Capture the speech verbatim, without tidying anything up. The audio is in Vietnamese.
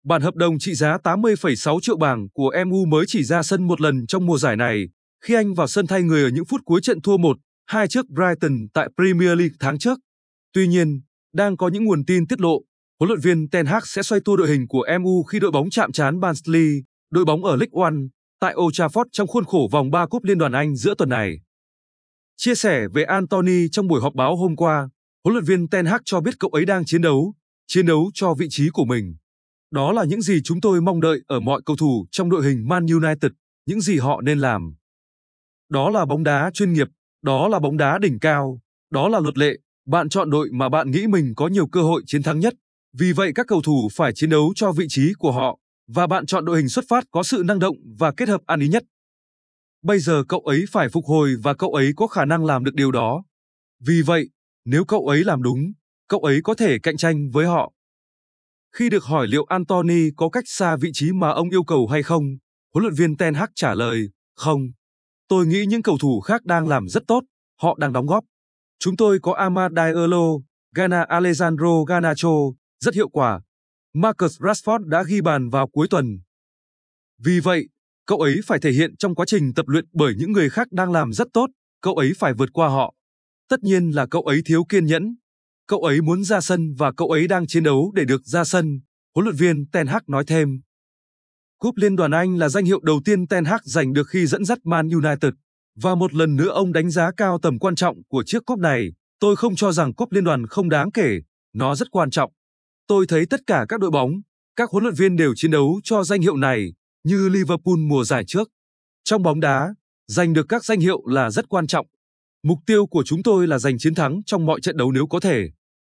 Bản hợp đồng trị giá tám mươi phẩy sáu triệu bảng của em u mới chỉ ra sân một lần trong mùa giải này, khi anh vào sân thay người ở những phút cuối trận thua một hai trước Brighton tại Premier League tháng trước. Tuy nhiên, đang có những nguồn tin tiết lộ, huấn luyện viên Ten Hag sẽ xoay tua đội hình của em u khi đội bóng chạm trán Barnsley, đội bóng ở League One, tại Old Trafford trong khuôn khổ vòng ba Cúp Liên đoàn Anh giữa tuần này. Chia sẻ về Anthony trong buổi họp báo hôm qua, huấn luyện viên Ten Hag cho biết cậu ấy đang chiến đấu, chiến đấu cho vị trí của mình. Đó là những gì chúng tôi mong đợi ở mọi cầu thủ trong đội hình Man United, những gì họ nên làm. Đó là bóng đá chuyên nghiệp, đó là bóng đá đỉnh cao, đó là luật lệ, bạn chọn đội mà bạn nghĩ mình có nhiều cơ hội chiến thắng nhất. Vì vậy các cầu thủ phải chiến đấu cho vị trí của họ, và bạn chọn đội hình xuất phát có sự năng động và kết hợp ăn ý nhất. Bây giờ cậu ấy phải phục hồi và cậu ấy có khả năng làm được điều đó. Vì vậy, nếu cậu ấy làm đúng, cậu ấy có thể cạnh tranh với họ. Khi được hỏi liệu Anthony có cách xa vị trí mà ông yêu cầu hay không, huấn luyện viên Ten Hag trả lời, không. Tôi nghĩ những cầu thủ khác đang làm rất tốt, họ đang đóng góp. Chúng tôi có Amad Diallo, Ghana Alejandro Garnacho, rất hiệu quả. Marcus Rashford đã ghi bàn vào cuối tuần. Vì vậy, cậu ấy phải thể hiện trong quá trình tập luyện bởi những người khác đang làm rất tốt, cậu ấy phải vượt qua họ. Tất nhiên là cậu ấy thiếu kiên nhẫn. Cậu ấy muốn ra sân và cậu ấy đang chiến đấu để được ra sân, huấn luyện viên Ten Hag nói thêm. Cúp Liên đoàn Anh là danh hiệu đầu tiên Ten Hag giành được khi dẫn dắt Man United, và một lần nữa ông đánh giá cao tầm quan trọng của chiếc cúp này. Tôi không cho rằng cúp Liên đoàn không đáng kể, nó rất quan trọng. Tôi thấy tất cả các đội bóng, các huấn luyện viên đều chiến đấu cho danh hiệu này, như Liverpool mùa giải trước. Trong bóng đá, giành được các danh hiệu là rất quan trọng. Mục tiêu của chúng tôi là giành chiến thắng trong mọi trận đấu nếu có thể.